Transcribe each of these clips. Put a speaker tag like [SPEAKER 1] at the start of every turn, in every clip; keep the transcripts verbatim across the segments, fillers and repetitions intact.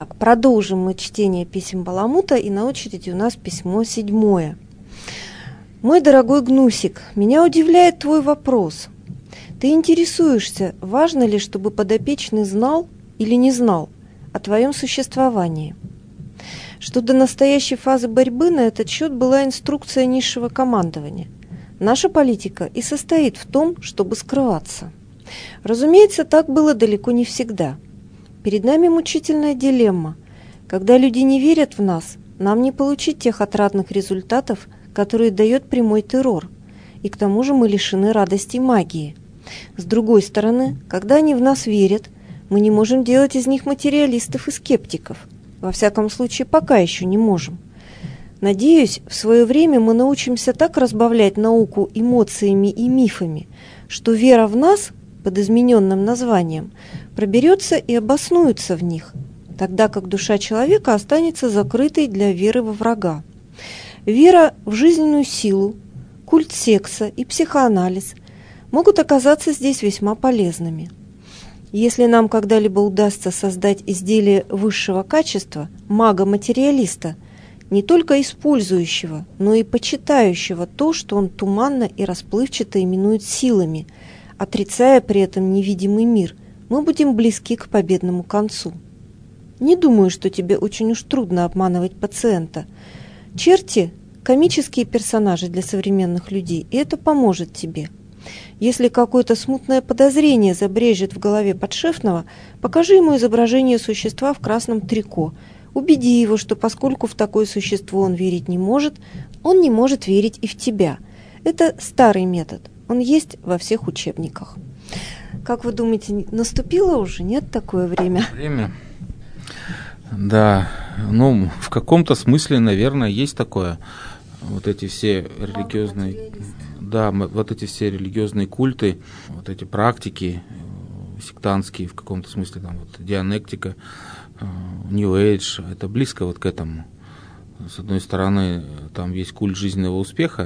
[SPEAKER 1] Продолжим мы чтение писем Баламута, и на очереди у нас письмо седьмое. «Мой дорогой Гнусик, меня удивляет твой вопрос. Ты интересуешься, важно ли, чтобы подопечный знал или не знал о твоем существовании. Что до настоящей фазы борьбы на этот счет была инструкция низшего командования. Наша политика и состоит в том, чтобы скрываться. Разумеется, так было далеко не всегда. Перед нами мучительная дилемма. Когда люди не верят в нас, нам не получить тех отрадных результатов, которые дает прямой террор. И к тому же мы лишены радости магии. С другой стороны, когда они в нас верят, мы не можем делать из них материалистов и скептиков. Во всяком случае, пока еще не можем. Надеюсь, в свое время мы научимся так разбавлять науку эмоциями и мифами, что вера в нас, под измененным названием, проберется и обоснуется в них, тогда как душа человека останется закрытой для веры во врага. Вера в жизненную силу, культ секса и психоанализ могут оказаться здесь весьма полезными. Если нам когда-либо удастся создать изделие высшего качества, мага-материалиста, не только использующего, но и почитающего то, что он туманно и расплывчато именует силами, отрицая при этом невидимый мир, мы будем близки к победному концу. Не думаю, что тебе очень уж трудно обманывать пациента. Черти – комические персонажи для современных людей, и это поможет тебе. Если какое-то смутное подозрение забрежет в голове подшефного, покажи ему изображение существа в красном трико. Убеди его, что поскольку в такое существо он верить не может, он не может верить и в тебя. Это старый метод. Он есть во всех учебниках. Как вы думаете, наступило уже, нет, такое время?
[SPEAKER 2] Время? Да, ну, в каком-то смысле, наверное, есть такое. Вот эти все религиозные... Да, вот эти все религиозные культы, вот эти практики сектантские, в каком-то смысле, там, вот, дианектика, New Age, это близко вот к этому. С одной стороны, там есть культ жизненного успеха,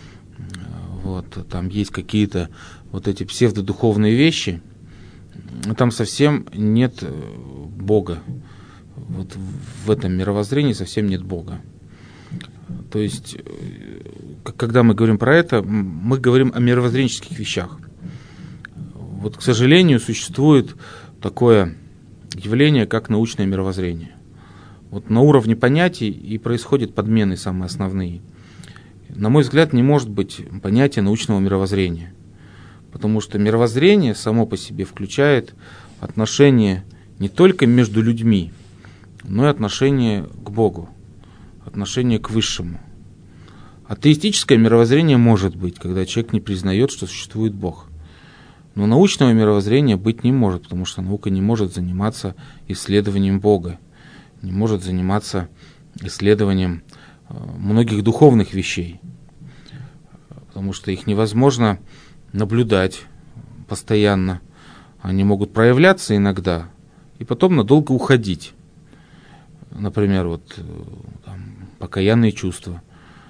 [SPEAKER 2] вот, там есть какие-то вот эти псевдодуховные вещи, но там совсем нет Бога. Вот в этом мировоззрении совсем нет Бога. То есть, когда мы говорим про это, мы говорим о мировоззренческих вещах. Вот, к сожалению, существует такое явление, как научное мировоззрение. Вот на уровне понятий и происходят подмены самые основные. На мой взгляд, не может быть понятия научного мировоззрения, потому что мировоззрение само по себе включает отношения не только между людьми, но и отношения к Богу, отношение к Высшему. Атеистическое мировоззрение может быть, когда человек не признает, что существует Бог. Но научного мировоззрения быть не может, потому что наука не может заниматься исследованием Бога, не может заниматься исследованием многих духовных вещей, потому что их невозможно наблюдать постоянно. Они могут проявляться иногда и потом надолго уходить. Например, вот там, покаянные чувства.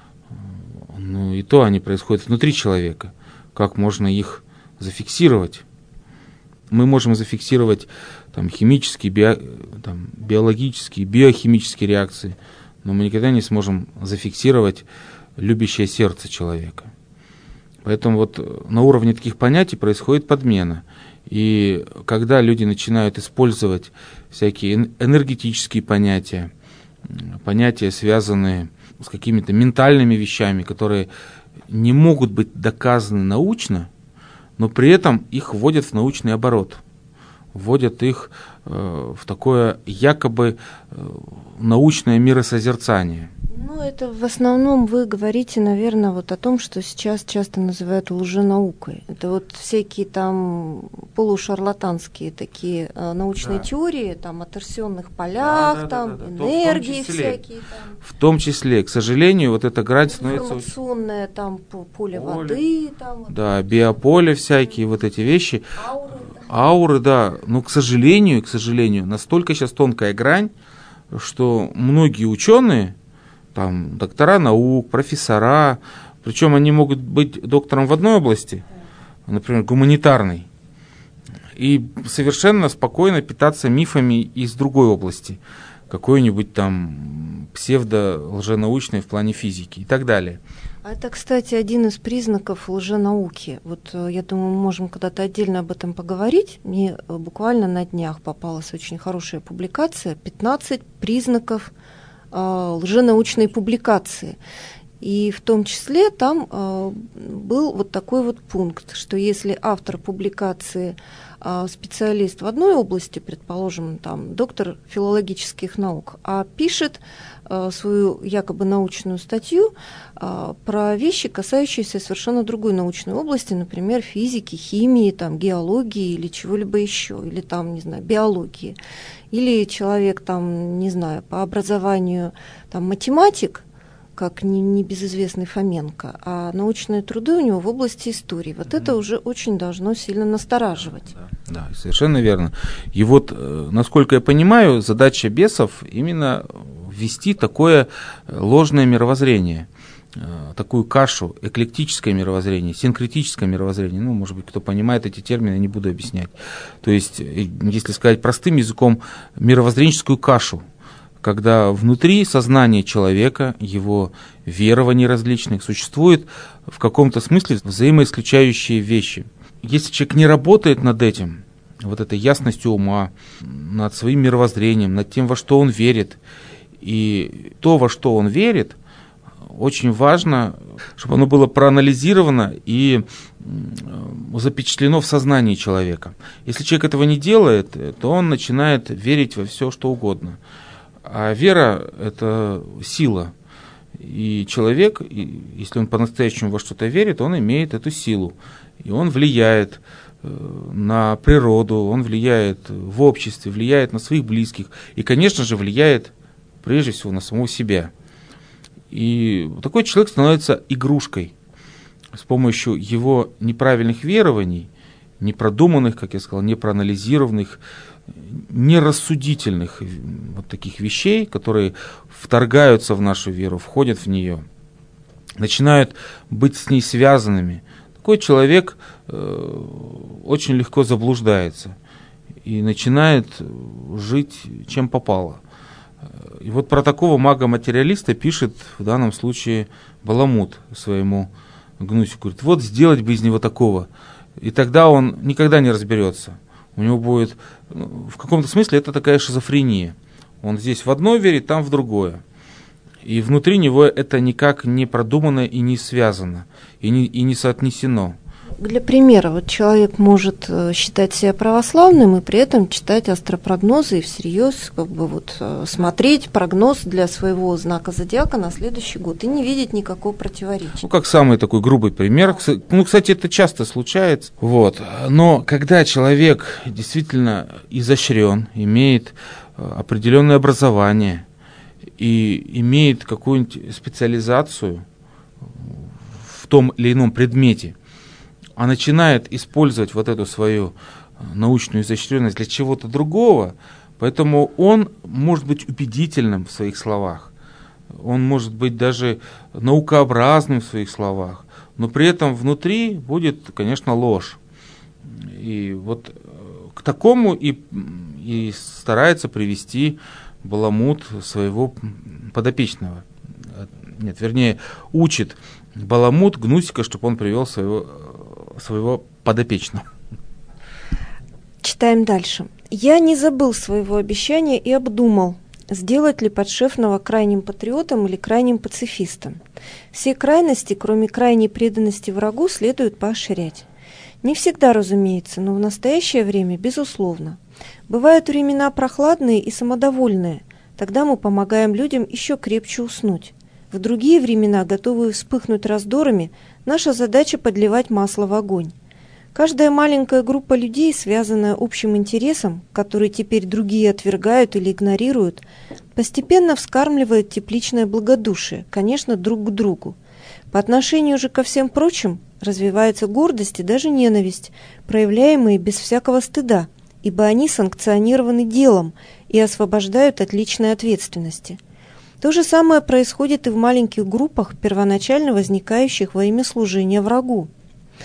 [SPEAKER 2] Ну и то они происходят внутри человека. Как можно их зафиксировать? Мы можем зафиксировать там, химические, био, там, биологические, биохимические реакции, но мы никогда не сможем зафиксировать любящее сердце человека. Поэтому вот на уровне таких понятий происходит подмена. И когда люди начинают использовать всякие энергетические понятия, понятия, связанные с какими-то ментальными вещами, которые не могут быть доказаны научно, но при этом их вводят в научный оборот, вводят их э, в такое якобы э, научное миросозерцание.
[SPEAKER 1] Ну, это в основном вы говорите, наверное, вот о том, что сейчас часто называют лженаукой. Это вот всякие там полушарлатанские такие э, научные да. теории, там о торсионных полях, да, да, там да, да, да. энергии числе, всякие. Там.
[SPEAKER 2] В том числе, к сожалению, вот эта грань становится...
[SPEAKER 1] Информационное там поле, поле воды. Там,
[SPEAKER 2] да, вот. Биополе всякие, вот эти вещи.
[SPEAKER 1] Ауры.
[SPEAKER 2] Ауры, да. Но, к сожалению, к сожалению, настолько сейчас тонкая грань, что многие ученые, там, доктора наук, профессора, причем они могут быть доктором в одной области, например, гуманитарной, и совершенно спокойно питаться мифами из другой области, какой-нибудь там псевдо-лженаучной в плане физики и так далее.
[SPEAKER 1] А это, кстати, один из признаков лженауки. Вот я думаю, мы можем когда-то отдельно об этом поговорить. Мне буквально на днях попалась очень хорошая публикация «пятнадцать признаков э, лженаучной публикации». И в том числе там э, был вот такой вот пункт, что если автор публикации э, специалист в одной области, предположим, там доктор филологических наук, а пишет э, свою якобы научную статью э, про вещи, касающиеся совершенно другой научной области, например, физики, химии, там, геологии или чего-либо еще, или там, не знаю, биологии, или человек там, не знаю, по образованию там математик, как небезызвестный Фоменко, а научные труды у него в области истории. Вот это уже очень должно сильно настораживать.
[SPEAKER 2] Да, да, совершенно верно. И вот, насколько я понимаю, задача бесов именно ввести такое ложное мировоззрение, такую кашу, эклектическое мировоззрение, синкретическое мировоззрение. Ну, может быть, кто понимает эти термины, я не буду объяснять. То есть, если сказать простым языком, мировоззренческую кашу, когда внутри сознания человека, его верований различных, существуют в каком-то смысле взаимоисключающие вещи. Если человек не работает над этим, вот этой ясностью ума, над своим мировоззрением, над тем, во что он верит, и то, во что он верит, очень важно, чтобы оно было проанализировано и запечатлено в сознании человека. Если человек этого не делает, то он начинает верить во все, что угодно. А вера – это сила. И человек, если он по-настоящему во что-то верит, он имеет эту силу. И он влияет на природу, он влияет в обществе, влияет на своих близких. И, конечно же, влияет прежде всего на самого себя. И такой человек становится игрушкой. С помощью его неправильных верований, непродуманных, как я сказал, непроанализированных, нерассудительных вот таких вещей, которые вторгаются в нашу веру, входят в нее, начинают быть с ней связанными. Такой человек э, очень легко заблуждается и начинает жить чем попало. И вот про такого мага-материалиста пишет в данном случае Баламут своему Гнусику. Говорит, вот сделать бы из него такого, и тогда он никогда не разберется. У него будет, в каком-то смысле, это такая шизофрения. Он здесь в одно верит, там в другое. И внутри него это никак не продумано и не связано, и не, и не соотнесено.
[SPEAKER 1] Для примера, вот человек может считать себя православным и при этом читать астропрогнозы и всерьез как бы вот смотреть прогноз для своего знака зодиака на следующий год и не видеть никакого противоречия.
[SPEAKER 2] Ну, как самый такой грубый пример. Ну, кстати, это часто случается. Вот. Но когда человек действительно изощрен, имеет определенное образование и имеет какую-нибудь специализацию в том или ином предмете, а начинает использовать вот эту свою научную изощренность для чего-то другого, поэтому он может быть убедительным в своих словах, он может быть даже наукообразным в своих словах, но при этом внутри будет, конечно, ложь. И вот к такому и, и старается привести Баламут своего подопечного. Нет, вернее, учит Баламут Гнусика, чтобы он привел своего своего подопечного.
[SPEAKER 1] Читаем дальше. Я не забыл своего обещания и обдумал, сделать ли подшефного крайним патриотом или крайним пацифистом. Все крайности, кроме крайней преданности врагу, следует поощрять. Не всегда, разумеется, но в настоящее время, безусловно. Бывают времена прохладные и самодовольные, тогда мы помогаем людям еще крепче уснуть. В другие времена, готовые вспыхнуть раздорами, наша задача подливать масло в огонь. Каждая маленькая группа людей, связанная общим интересом, который теперь другие отвергают или игнорируют, постепенно вскармливает тепличное благодушие, конечно, друг к другу. По отношению же ко всем прочим развивается гордость и даже ненависть, проявляемые без всякого стыда, ибо они санкционированы делом и освобождают от личной ответственности. То же самое происходит и в маленьких группах, первоначально возникающих во имя служения врагу.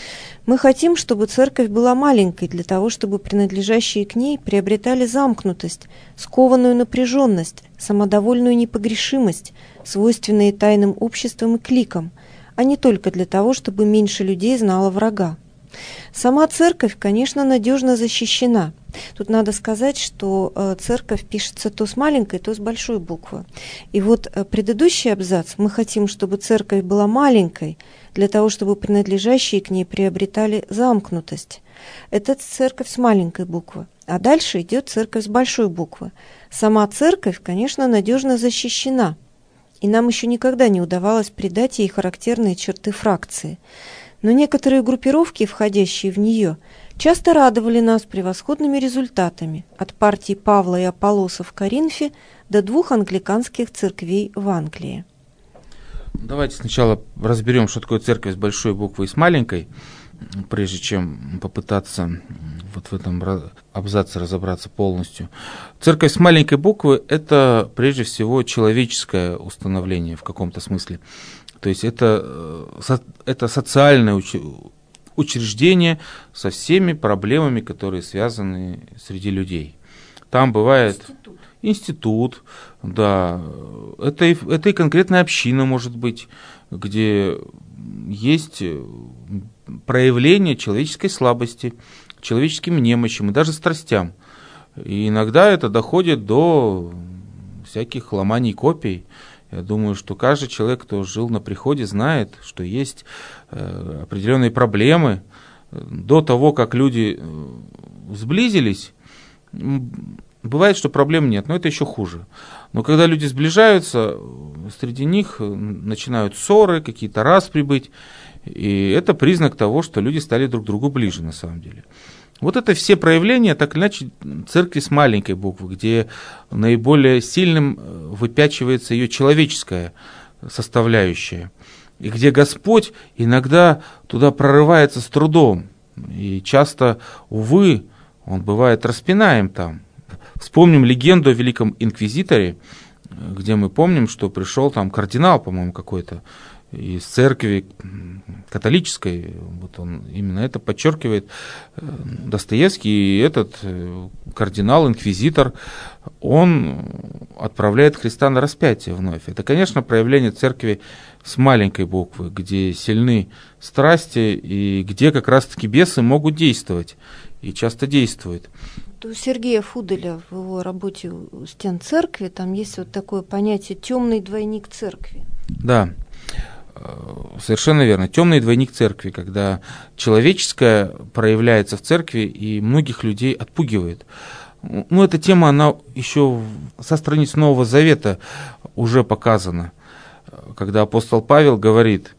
[SPEAKER 1] Мы хотим, чтобы церковь была маленькой, для того, чтобы принадлежащие к ней приобретали замкнутость, скованную напряженность, самодовольную непогрешимость, свойственные тайным обществам и кликам, а не только для того, чтобы меньше людей знало врага. Сама церковь, конечно, надежно защищена. Тут надо сказать, что э, церковь пишется то с маленькой, то с большой буквы. И вот э, предыдущий абзац: мы хотим, чтобы церковь была маленькой, для того, чтобы принадлежащие к ней приобретали замкнутость. Это церковь с маленькой буквы. А дальше идет церковь с большой буквы. Сама церковь, конечно, надежно защищена. И нам еще никогда не удавалось придать ей характерные черты фракции. Но некоторые группировки, входящие в нее, часто радовали нас превосходными результатами, от партии Павла и Аполлоса в Коринфе до двух англиканских церквей в Англии.
[SPEAKER 2] Давайте сначала разберем, что такое церковь с большой буквы и с маленькой, прежде чем попытаться вот в этом абзаце разобраться полностью. Церковь с маленькой буквы – это прежде всего человеческое установление в каком-то смысле. То есть это, это социальное учреждение со всеми проблемами, которые связаны среди людей. Там бывает институт, институт да, это, это и конкретная община, может быть, где есть проявление человеческой слабости, человеческим немощам и даже страстям. И иногда это доходит до всяких ломаний копий. Я думаю, что каждый человек, кто жил на приходе, знает, что есть э, определенные проблемы. До того, как люди сблизились, бывает, что проблем нет, но это еще хуже. Но когда люди сближаются, среди них начинают ссоры, какие-то распри быть, и это признак того, что люди стали друг к другу ближе на самом деле. Вот это все проявления, так или иначе, церкви с маленькой буквы, где наиболее сильным выпячивается ее человеческая составляющая, и где Господь иногда туда прорывается с трудом, и часто, увы, Он бывает распинаем там. Вспомним легенду о великом инквизиторе, где мы помним, что пришел там кардинал, по-моему, какой-то, из церкви католической, вот он именно это подчеркивает, Достоевский, и этот кардинал-инквизитор, он отправляет Христа на распятие вновь. Это, конечно, проявление церкви с маленькой буквы, где сильны страсти и где как раз-таки бесы могут действовать, и часто действуют.
[SPEAKER 1] У Сергея Фуделя в его работе «У стен церкви» там есть вот такое понятие «темный двойник церкви».
[SPEAKER 2] Да. Совершенно верно. Темный двойник церкви, когда человеческое проявляется в церкви и многих людей отпугивает. Ну, эта тема, она еще со страниц Нового Завета уже показана, когда апостол Павел говорит,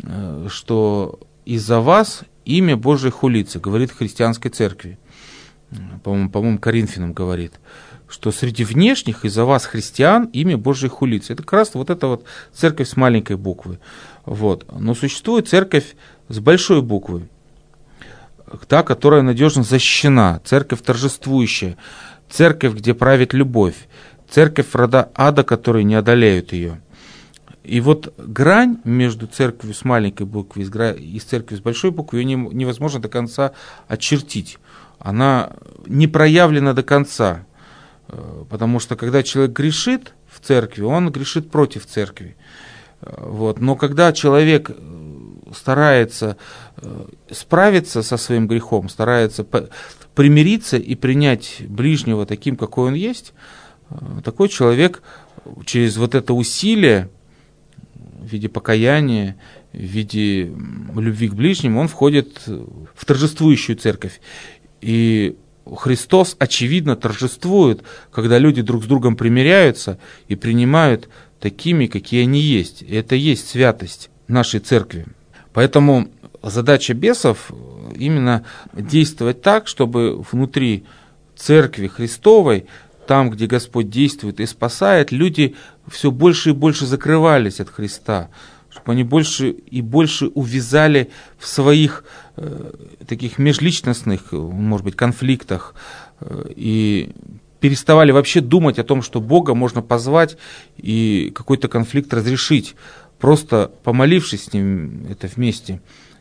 [SPEAKER 2] что из-за вас имя Божие хулится, говорит христианской церкви. По-моему, по-моему, Коринфянам говорит, что среди внешних из-за вас, христиан, имя Божие хулится. Это как раз вот эта вот церковь с маленькой буквы. Вот. Но существует церковь с большой буквы, та, которая надежно защищена, церковь торжествующая, церковь, где правит любовь, церковь рода ада, которые не одолеют ее. И вот грань между церковью с маленькой буквы и церковью с большой буквы, ее невозможно до конца очертить. Она не проявлена до конца. Потому что когда человек грешит в церкви, он грешит против церкви. Вот. Но когда человек старается справиться со своим грехом, старается примириться и принять ближнего таким, какой он есть, такой человек через вот это усилие в виде покаяния, в виде любви к ближнему, он входит в торжествующую церковь. И Христос, очевидно, торжествует, когда люди друг с другом примиряются и принимают такими, какие они есть. И это есть святость нашей церкви. Поэтому задача бесов именно действовать так, чтобы внутри церкви Христовой, там, где Господь действует и спасает, люди все больше и больше закрывались от Христа, чтобы они больше и больше увязали в своих э, таких межличностных, может быть, конфликтах э, и переставали вообще думать о том, что Бога можно позвать и какой-то конфликт разрешить, просто помолившись с Ним это вместе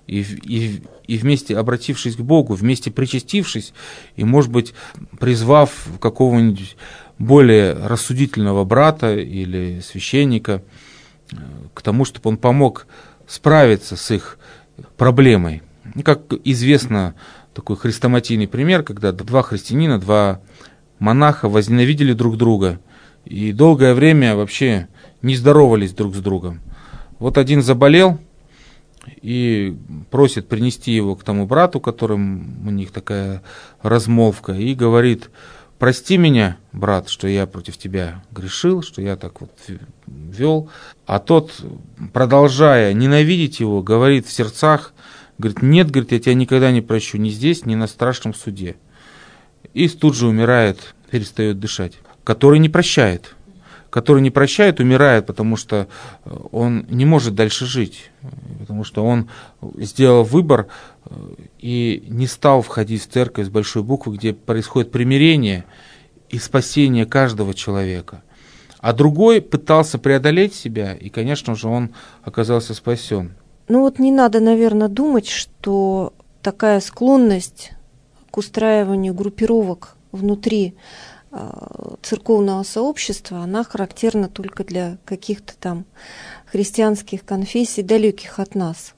[SPEAKER 2] и, и, и вместе обратившись к Богу, вместе причастившись, и, может быть, призвав какого-нибудь более рассудительного брата или священника к тому, чтобы он помог справиться с их проблемой. Как известно, такой хрестоматийный пример, когда два христианина, два монаха возненавидели друг друга и долгое время вообще не здоровались друг с другом. Вот один заболел и просит принести его к тому брату, которым у них такая размолвка, и говорит: прости меня, брат, что я против тебя грешил, что я так вот вел. А тот, продолжая ненавидеть его, говорит в сердцах, говорит: нет, говорит, я тебя никогда не прощу, ни здесь, ни на страшном суде. И тут же умирает, перестает дышать. Который не прощает. Который не прощает, умирает, потому что он не может дальше жить. Потому что он сделал выбор и не стал входить в церковь с большой буквы, где происходит примирение и спасение каждого человека. А другой пытался преодолеть себя, и, конечно же, он оказался спасен.
[SPEAKER 1] Ну вот не надо, наверное, думать, что такая склонность к устраиванию группировок внутри церковного сообщества, она характерна только для каких-то там христианских конфессий, далеких от нас.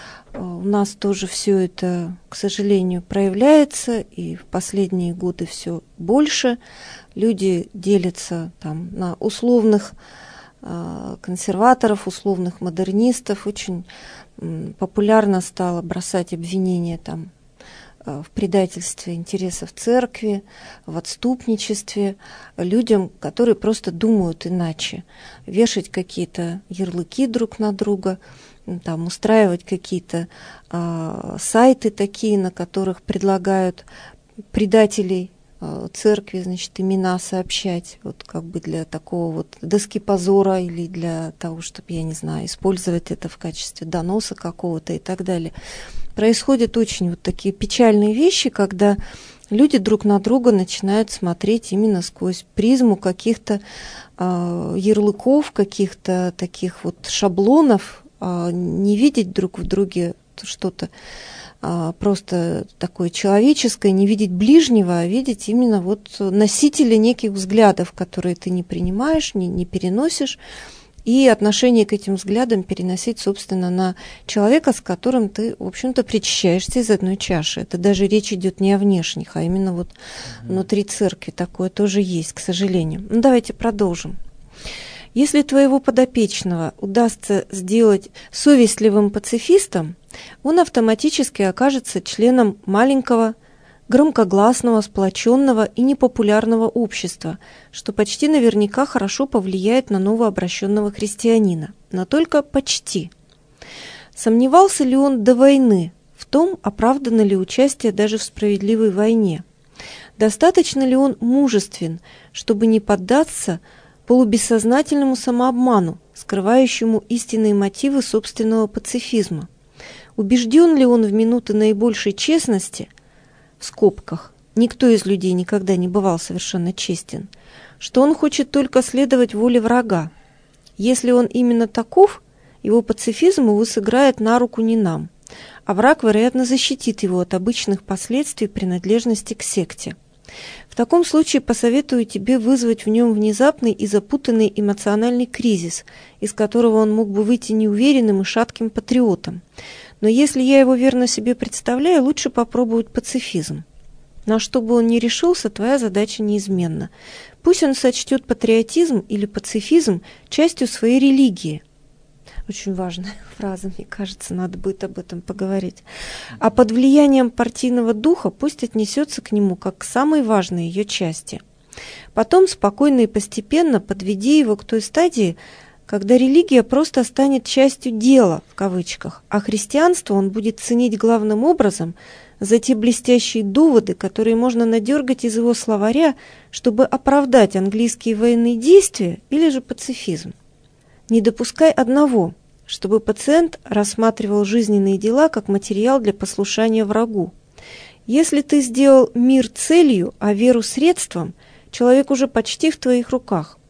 [SPEAKER 1] У нас тоже все это, к сожалению, проявляется, и в последние годы все больше. Люди делятся там на условных консерваторов, условных модернистов. Очень популярно стало бросать обвинения там в предательстве интересов церкви, в отступничестве людям, которые просто думают иначе, вешать какие-то ярлыки друг на друга, там, устраивать какие-то э, сайты такие, на которых предлагают предателей э, церкви, значит, имена сообщать, вот как бы для такого вот доски позора или для того, чтобы, я не знаю, использовать это в качестве доноса какого-то и так далее. Происходят очень вот такие печальные вещи, когда люди друг на друга начинают смотреть именно сквозь призму каких-то э, ярлыков, каких-то таких вот шаблонов, э, не видеть друг в друге что-то э, просто такое человеческое, не видеть ближнего, а видеть именно вот носителя неких взглядов, которые ты не принимаешь, не, не переносишь, и отношение к этим взглядам переносить, собственно, на человека, с которым ты, в общем-то, причащаешься из одной чаши. Это даже речь идет не о внешних, а именно вот mm-hmm. внутри церкви такое тоже есть, к сожалению. Ну, давайте продолжим. Если твоего подопечного удастся сделать совестливым пацифистом, он автоматически окажется членом маленького, громкогласного, сплоченного и непопулярного общества, что почти наверняка хорошо повлияет на новообращенного христианина. Но только почти. Сомневался ли он до войны в том, оправдано ли участие даже в справедливой войне? Достаточно ли он мужествен, чтобы не поддаться полубессознательному самообману, скрывающему истинные мотивы собственного пацифизма? Убежден ли он в минуты наибольшей честности, в скобках, никто из людей никогда не бывал совершенно честен, что он хочет только следовать воле врага? Если он именно таков, его пацифизм, увы, сыграет на руку не нам, а враг, вероятно, защитит его от обычных последствий принадлежности к секте. В таком случае посоветую тебе вызвать в нем внезапный и запутанный эмоциональный кризис, из которого он мог бы выйти неуверенным и шатким патриотом. Но если я его верно себе представляю, лучше попробовать пацифизм. На что бы он ни решился, твоя задача неизменна. Пусть он сочтет патриотизм или пацифизм частью своей религии. Очень важная фраза, мне кажется, надо будет об этом поговорить. А под влиянием партийного духа пусть отнесется к нему как к самой важной ее части. Потом спокойно и постепенно подведи его к той стадии, когда религия просто станет частью дела, в кавычках, а христианство он будет ценить главным образом за те блестящие доводы, которые можно надергать из его словаря, чтобы оправдать английские военные действия или же пацифизм. Не допускай одного, чтобы пациент рассматривал жизненные дела как материал для послушания врагу. Если ты сделал мир целью, а веру средством, человек уже почти в твоих руках.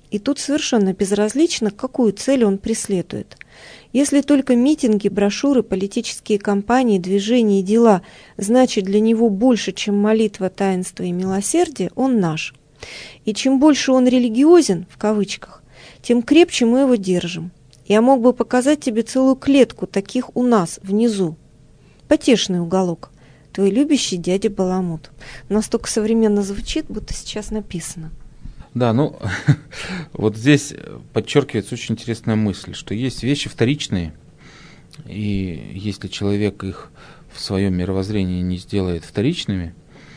[SPEAKER 1] И тут совершенно безразлично, какую цель он преследует. Если только митинги, брошюры, политические кампании, движения и дела значат для него больше, чем молитва, таинство и милосердие, он наш. И чем больше он религиозен, в кавычках, тем крепче мы его держим. Я мог бы показать тебе целую клетку таких у нас, внизу. Потешный уголок. Твой любящий дядя Баламут. Настолько современно звучит, будто сейчас написано.
[SPEAKER 2] Да, ну, вот здесь подчеркивается очень интересная мысль, что есть вещи вторичные, и если человек их в своем мировоззрении не сделает вторичными,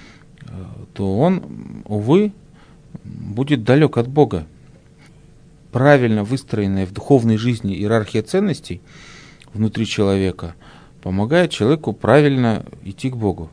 [SPEAKER 2] то он, увы, будет далек от Бога. Правильно выстроенная в духовной жизни иерархия ценностей внутри человека помогает человеку правильно идти к Богу.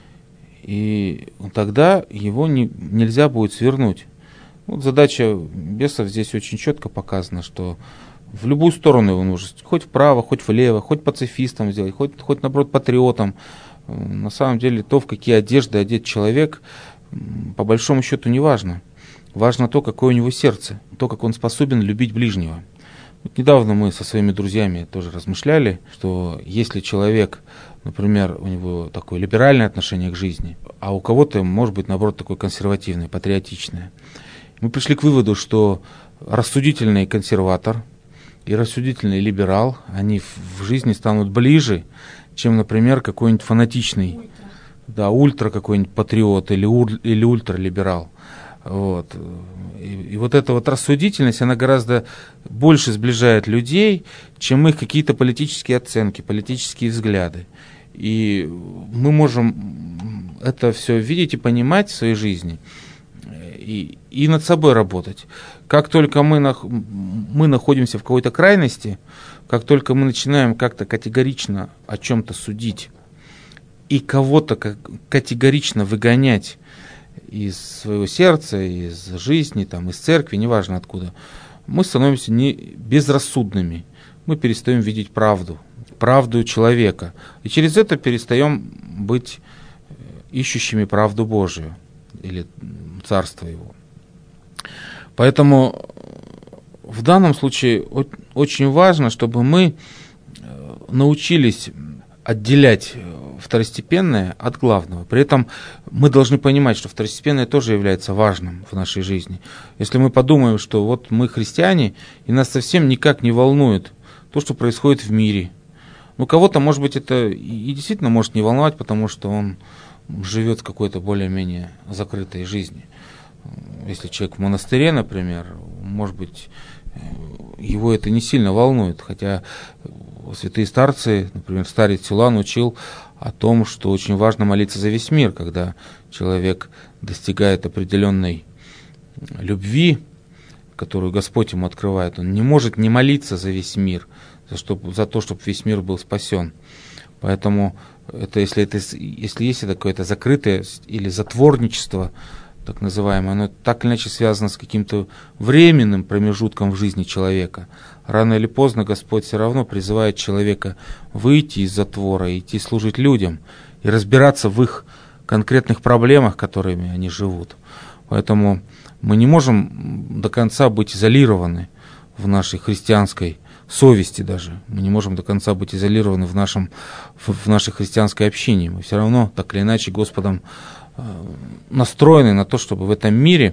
[SPEAKER 2] И тогда его не, нельзя будет свернуть. Вот задача бесов здесь очень четко показана, что в любую сторону его нужно, хоть вправо, хоть влево, хоть пацифистом сделать, хоть, хоть наоборот патриотом. На самом деле то, в какие одежды одет человек, по большому счету не важно. Важно то, какое у него сердце, то, как он способен любить ближнего. Вот недавно мы со своими друзьями тоже размышляли, что если человек, например, у него такое либеральное отношение к жизни, а у кого-то, может быть, наоборот, такое консервативное, патриотичное, мы пришли к выводу, что рассудительный консерватор и рассудительный либерал, они в жизни станут ближе, чем, например, какой-нибудь фанатичный, ультра. да, ультра какой-нибудь патриот или, ур, или ультралиберал. Вот. И, и вот эта вот рассудительность, она гораздо больше сближает людей, чем их какие-то политические оценки, политические взгляды. И мы можем это все видеть и понимать в своей жизни. И, и над собой работать. Как только мы, нах, мы находимся в какой-то крайности, как только мы начинаем как-то категорично о чем-то судить и кого-то категорично выгонять из своего сердца, из жизни, там, из церкви, неважно откуда, мы становимся не безрассудными. Мы перестаем видеть правду, правду человека. И через это перестаем быть ищущими правду Божию или царство его. Поэтому в данном случае очень важно, чтобы мы научились отделять второстепенное от главного. При этом мы должны понимать, что второстепенное тоже является важным в нашей жизни. Если мы подумаем, что вот мы христиане, и нас совсем никак не волнует то, что происходит в мире. Ну, кого-то, может быть, это и действительно может не волновать, потому что он живет в какой-то более-менее закрытой жизни. Если человек в монастыре, например, может быть, его это не сильно волнует, хотя святые старцы, например, старец Силуан учил о том, что очень важно молиться за весь мир, когда человек достигает определенной любви, которую Господь ему открывает. Он не может не молиться за весь мир, за, чтобы, за то, чтобы весь мир был спасен. Поэтому это, если, это, если есть какое-то закрытое или затворничество, так называемое, оно так или иначе связано с каким-то временным промежутком в жизни человека. Рано или поздно Господь все равно призывает человека выйти из затвора, идти служить людям и разбираться в их конкретных проблемах, которыми они живут. Поэтому мы не можем до конца быть изолированы в нашей христианской совести даже. Мы не можем до конца быть изолированы в, нашем, в, в нашей христианской общине. Мы все равно так или иначе Господом настроены на то, чтобы в этом мире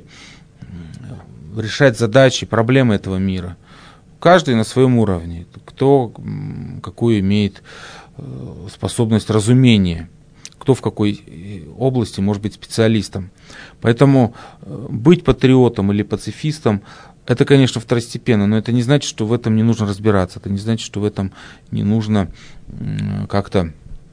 [SPEAKER 2] решать задачи, проблемы этого мира. Каждый на своем уровне. Кто какую имеет способность разумения, кто в какой области может быть специалистом. Поэтому быть патриотом или пацифистом — это, конечно, второстепенно, но это не значит, что в этом не нужно разбираться, это не значит, что в этом не нужно как-то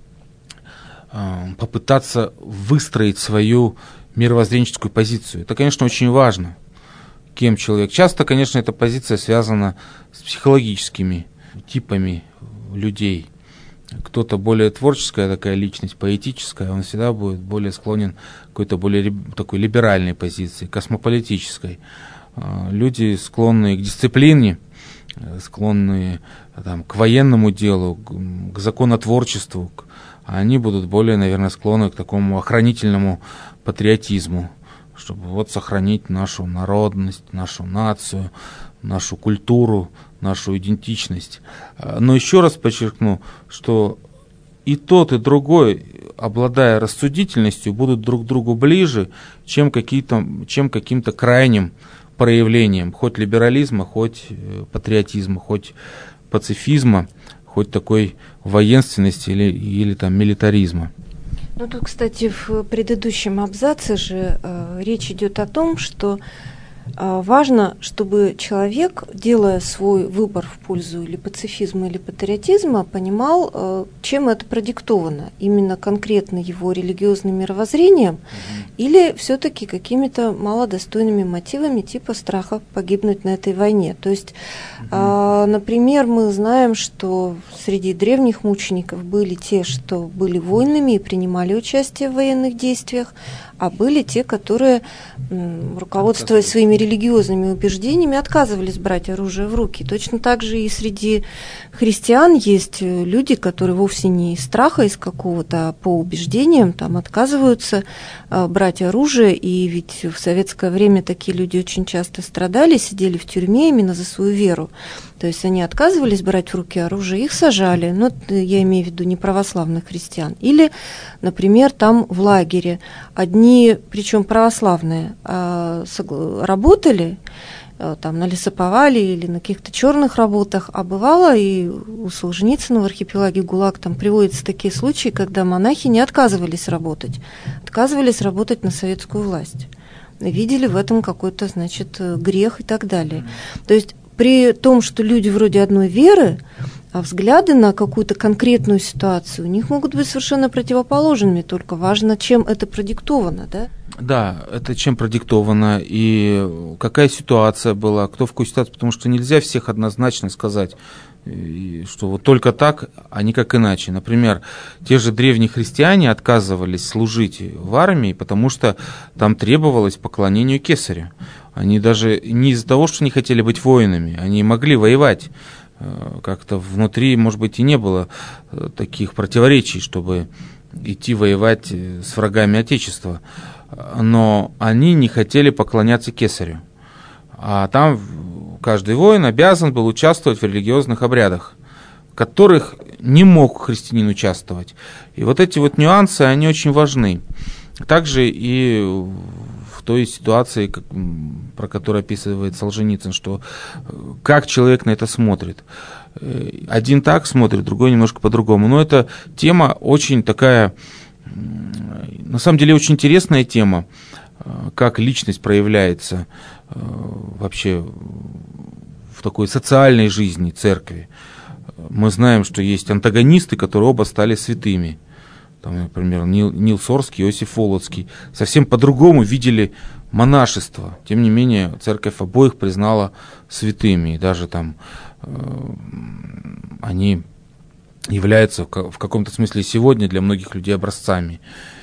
[SPEAKER 2] попытаться выстроить свою мировоззренческую позицию. Это, конечно, очень важно, кем человек. Часто, конечно, эта позиция связана с психологическими типами людей. Кто-то более творческая такая личность, поэтическая, он всегда будет более склонен к какой-то более такой либеральной позиции, космополитической. Люди, склонные к дисциплине, склонные там, к военному делу, к законотворчеству, к они будут более, наверное, склонны к такому охранительному патриотизму. чтобы вот сохранить нашу народность, нашу нацию, нашу культуру, нашу идентичность. Но еще раз подчеркну, что и тот, и другой, обладая рассудительностью, будут друг другу ближе, чем, какие-то, чем каким-то крайним проявлением, хоть либерализма, хоть патриотизма, хоть пацифизма, хоть такой воинственности или, или там милитаризма.
[SPEAKER 1] Ну, тут, кстати, в предыдущем абзаце же э, речь идет о том, что э, важно, чтобы человек, делая свой выбор в пользу или пацифизма, или патриотизма, понимал, э, чем это продиктовано. Именно конкретно его религиозным мировоззрением mm-hmm. или все-таки какими-то малодостойными мотивами типа страха погибнуть на этой войне. То есть, mm-hmm. э, например, мы знаем, что среди древних мучеников были те, что были воинами и принимали участие в военных действиях, а были те, которые, руководствуясь своими религиозными убеждениями, отказывались брать оружие в руки. Точно так же и среди христиан есть люди, которые вовсе не из страха из какого-то, а по убеждениям там отказываются брать оружие. И ведь в советское время такие люди очень часто страдали, сидели в тюрьме именно за свою веру. То есть они отказывались брать в руки оружие, их сажали. Но я имею в виду не православных христиан. Или, например, там в лагере одни, причем православные, работали там на лесоповале или на каких-то черных работах, а бывало и у Солженицына в архипелаге ГУЛАГ там приводятся такие случаи, когда монахи не отказывались работать, отказывались работать на советскую власть, видели в этом какой-то, значит, грех и так далее. То есть при том, что люди вроде одной веры, а взгляды на какую-то конкретную ситуацию у них могут быть совершенно противоположными, только важно, чем это продиктовано, да?
[SPEAKER 2] Да, это чем продиктовано, и какая ситуация была, кто в какой ситуации, потому что нельзя всех однозначно сказать, что вот только так, а никак иначе. Например, те же древние христиане отказывались служить в армии, потому что там требовалось поклонению кесарю. Они даже не из-за того, что не хотели быть воинами, они могли воевать. Как-то внутри, может быть, и не было таких противоречий, чтобы идти воевать с врагами Отечества. Но они не хотели поклоняться кесарю. А там каждый воин обязан был участвовать в религиозных обрядах, в которых не мог христианин участвовать. И вот эти вот нюансы, они очень важны. Также и в той ситуации, про которую описывает Солженицын, что как человек на это смотрит. Один так смотрит, другой немножко по-другому. Но эта тема очень такая, на самом деле очень интересная тема, как личность проявляется вообще в такой социальной жизни церкви. Мы знаем, что есть антагонисты, которые оба стали святыми. Там, например, Нил, Нил Сорский, Иосиф Волоцкий совсем по-другому видели монашество. Тем не менее, церковь обоих признала святыми. И даже там э, они являются в каком-то смысле сегодня для многих людей образцами.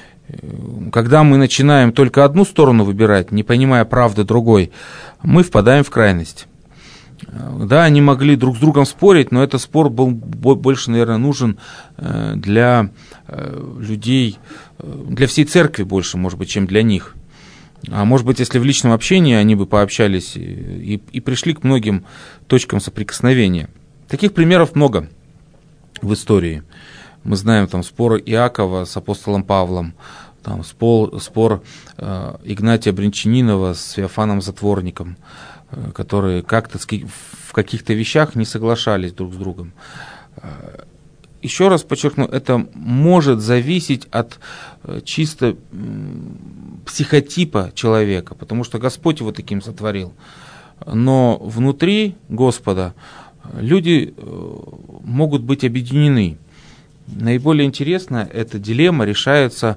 [SPEAKER 2] Когда мы начинаем только одну сторону выбирать, не понимая правды другой, мы впадаем в крайность. Да, они могли друг с другом спорить, но этот спор был больше, наверное, нужен для людей, для всей церкви больше, может быть, чем для них. А может быть, если в личном общении они бы пообщались и, и пришли к многим точкам соприкосновения. Таких примеров много в истории. Мы знаем там спор Иакова с апостолом Павлом, там спор, спор э, Игнатия Бринчанинова с Феофаном Затворником, э, которые как-то в каких-то вещах не соглашались друг с другом. Э, еще раз подчеркну, это может зависеть от э, чисто э, психотипа человека, потому что Господь его таким сотворил. Но внутри Господа люди э, могут быть объединены. Наиболее интересно, эта дилемма решается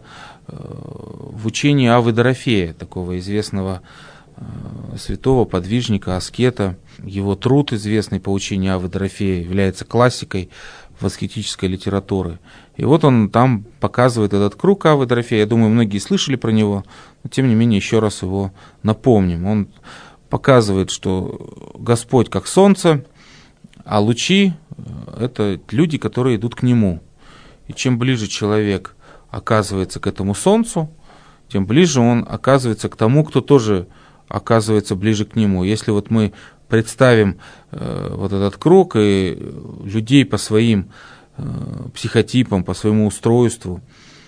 [SPEAKER 2] в учении Аввы Дорофея, такого известного святого подвижника, аскета. Его труд, известный по учению Аввы Дорофея, является классикой аскетической литературы. И вот он там показывает этот круг Аввы Дорофея. Я думаю, многие слышали про него, но тем не менее еще раз его напомним. Он показывает, что Господь как солнце, а лучи – это люди, которые идут к Нему. И чем ближе человек оказывается к этому солнцу, тем ближе он оказывается к тому, кто тоже оказывается ближе к нему. Если вот мы представим э, вот этот круг и людей по своим э, психотипам, по своему устройству,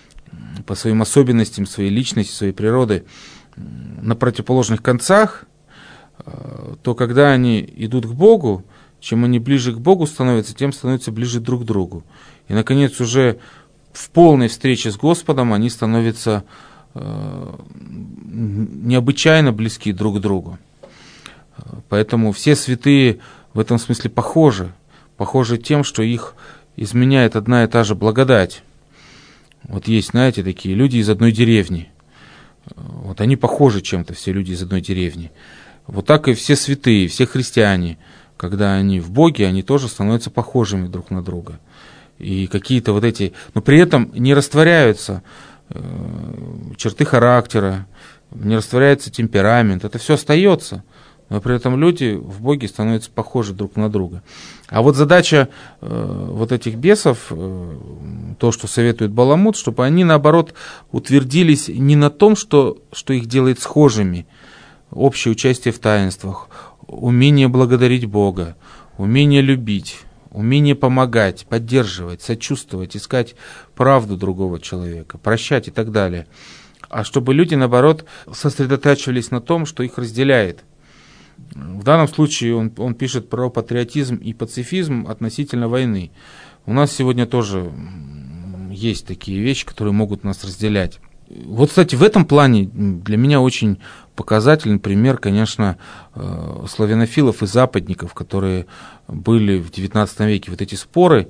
[SPEAKER 2] по своим особенностям своей личности, своей природы на противоположных концах, э, то когда они идут к Богу, чем они ближе к Богу становятся, тем становятся ближе друг к другу. И, наконец, уже в полной встрече с Господом они становятся э, необычайно близки друг к другу. Поэтому все святые в этом смысле похожи. Похожи тем, что их изменяет одна и та же благодать. Вот есть, знаете, такие люди из одной деревни. Вот они похожи чем-то, все люди из одной деревни. Вот так и все святые, все христиане, когда они в Боге, они тоже становятся похожими друг на друга. И какие-то вот эти, но при этом не растворяются э, черты характера, не растворяется темперамент, это все остается. Но при этом люди в Боге становятся похожи друг на друга. А вот задача э, вот этих бесов, э, то, что советует Баламут, чтобы они, наоборот, утвердились не на том, что, что их делает схожими, общее участие в таинствах, умение благодарить Бога, умение любить, умение помогать, поддерживать, сочувствовать, искать правду другого человека, прощать и так далее. А чтобы люди, наоборот, сосредотачивались на том, что их разделяет. В данном случае он, он пишет про патриотизм и пацифизм относительно войны. У нас сегодня тоже есть такие вещи, которые могут нас разделять. Вот, кстати, в этом плане для меня очень показательный пример, конечно, славянофилов и западников, которые были в девятнадцатом веке. Вот эти споры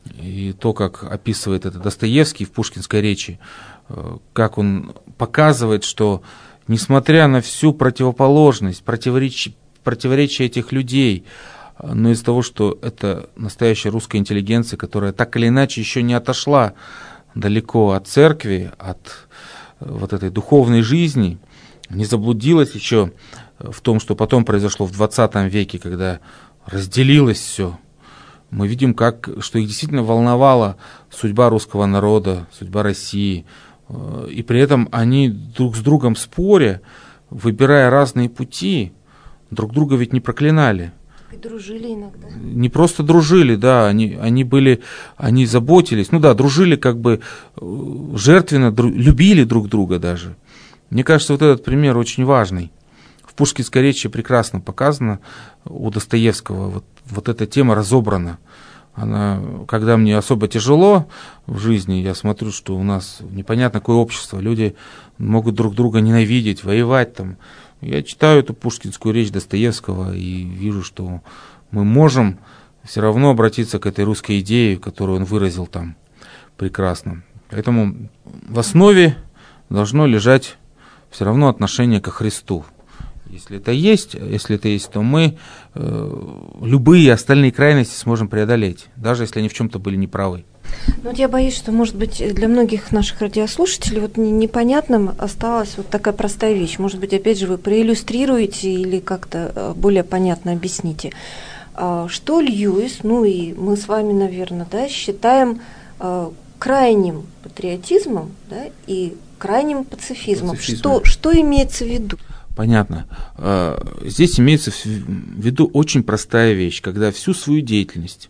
[SPEAKER 2] и то, как описывает это Достоевский в «Пушкинской речи», как он показывает, что несмотря на всю противоположность, противоречие, противоречие этих людей, но из-за того, что это настоящая русская интеллигенция, которая так или иначе еще не отошла далеко от церкви, от вот этой духовной жизни, не заблудилась еще в том, что потом произошло в двадцатом веке, когда разделилось все. Мы видим, как, что их действительно волновала судьба русского народа, судьба России. И при этом они друг с другом споря, выбирая разные пути, друг друга ведь не проклинали.
[SPEAKER 1] И дружили иногда.
[SPEAKER 2] Не просто дружили, да, они, они были, они заботились, ну да, дружили как бы жертвенно, дру, любили друг друга даже. Мне кажется, вот этот пример очень важный. В «Пушкинской речи» прекрасно показано у Достоевского, вот, вот эта тема разобрана. Она, когда мне особо тяжело в жизни, я смотрю, что у нас непонятно какое общество, люди могут друг друга ненавидеть, воевать там. Я читаю эту «Пушкинскую речь» Достоевского и вижу, что мы можем все равно обратиться к этой русской идее, которую он выразил там прекрасно. Поэтому в основе должно лежать все равно отношение ко Христу. Если это есть, если это есть, то мы э, любые остальные крайности сможем преодолеть, даже если они в чем-то были неправы.
[SPEAKER 1] Ну, вот я боюсь, что, может быть, для многих наших радиослушателей вот непонятным осталась вот такая простая вещь. Может быть, опять же, вы проиллюстрируете или как-то более понятно объясните. Что Льюис, ну и мы с вами, наверное, да, считаем крайним патриотизмом, да, и крайним пацифизмом. Что, что имеется в виду?
[SPEAKER 2] Понятно. Здесь имеется в виду очень простая вещь, когда всю свою деятельность,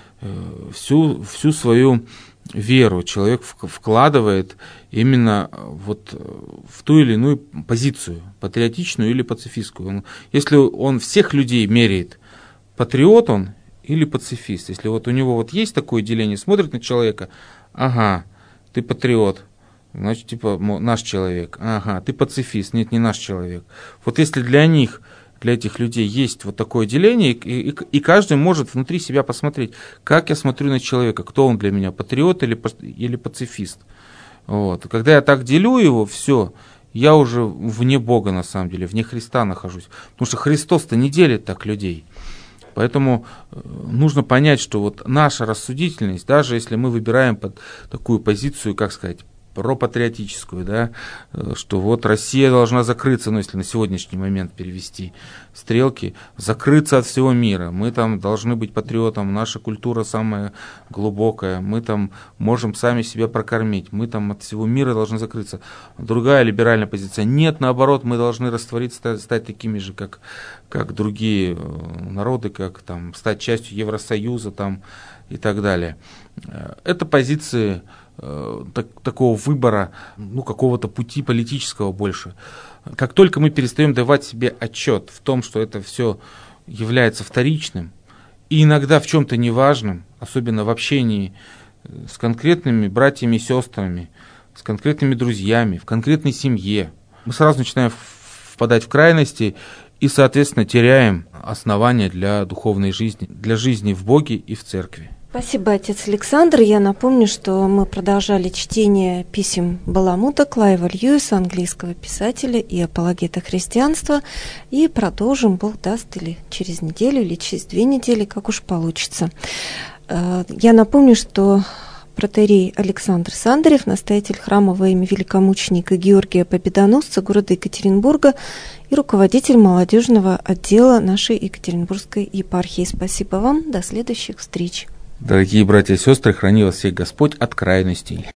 [SPEAKER 2] всю, всю свою веру человек вкладывает именно вот в ту или иную позицию, патриотичную или пацифистскую. Он, если он всех людей меряет, патриот он или пацифист, если вот у него вот есть такое деление, смотрит на человека, ага, ты патриот, значит, типа, наш человек. Ага, ты пацифист. Нет, не наш человек. Вот если для них, для этих людей есть вот такое деление, и, и, и каждый может внутри себя посмотреть, как я смотрю на человека, кто он для меня, патриот или, или пацифист. Вот. Когда я так делю его, все, я уже вне Бога, на самом деле, вне Христа нахожусь. Потому что Христос-то не делит так людей. Поэтому нужно понять, что вот наша рассудительность, даже если мы выбираем под такую позицию, как сказать, пропатриотическую, да, что вот Россия должна закрыться, ну, если на сегодняшний момент перевести стрелки, закрыться от всего мира. Мы там должны быть патриотом, наша культура самая глубокая, мы там можем сами себя прокормить, мы там от всего мира должны закрыться. Другая либеральная позиция: нет, наоборот, мы должны раствориться, стать такими же, как, как другие народы, как там стать частью Евросоюза там, и так далее. Это позиции Так, такого выбора, ну, какого-то пути политического больше. Как только мы перестаем давать себе отчет в том, что это все является вторичным и иногда в чем-то неважным, особенно в общении с конкретными братьями и сестрами, с конкретными друзьями, в конкретной семье, мы сразу начинаем впадать в крайности и, соответственно, теряем основания для духовной жизни, для жизни в Боге и в церкви.
[SPEAKER 1] Спасибо, отец Александр. Я напомню, что мы продолжали чтение писем Баламута Клайва Льюиса, английского писателя и апологета христианства, и продолжим, Бог даст, или через неделю, или через две недели, как уж получится. Я напомню, что протоиерей Александр Сандарев, настоятель храма во имя великомученика Георгия Победоносца города Екатеринбурга и руководитель молодежного отдела нашей Екатеринбургской епархии. Спасибо вам. До следующих встреч.
[SPEAKER 2] Дорогие братья и сестры, храни вас всех Господь от крайностей.